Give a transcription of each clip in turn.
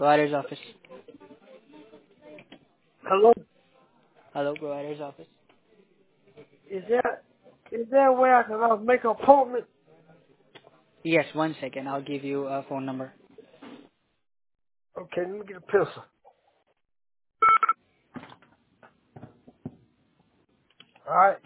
Provider's office. Hello? Hello, provider's office. Is there a way I can make an appointment? Yes, 1 second. I'll give you a phone number. Okay, let me get a pencil. All right.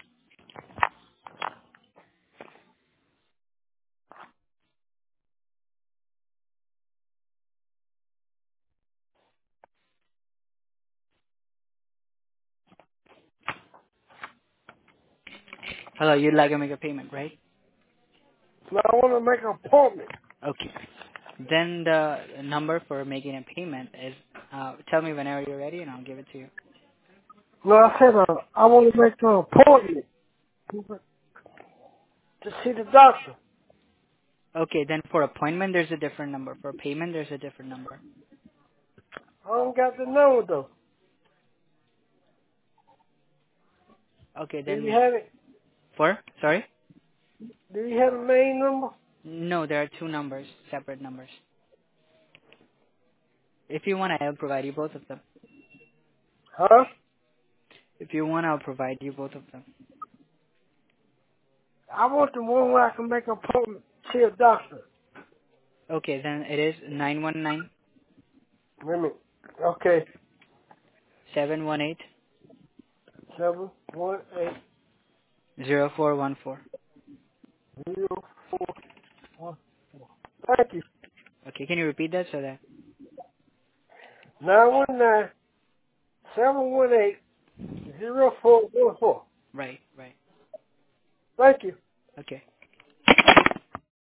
Hello, you'd like to make a payment, right? Now I want to make an appointment. Okay. Then the number for making a payment is, tell me whenever you're ready and I'll give it to you. No, I said I want to make an appointment to see the doctor. Okay, then for appointment, there's a different number. For payment, there's a different number. I don't got the number though. Okay, Do you then have it? sorry? Do you have the main number? No, there are two numbers, separate numbers. If you want, I'll provide you both of them. Huh? If you want, I'll provide you both of them. I want the one where I can make an appointment to see a doctor. Okay, then it is 919 Wait a minute. Okay. 718 718 0414. 0414. Thank you. Okay, can you repeat that so that? 919 718 0414. Right, right. Thank you. Okay.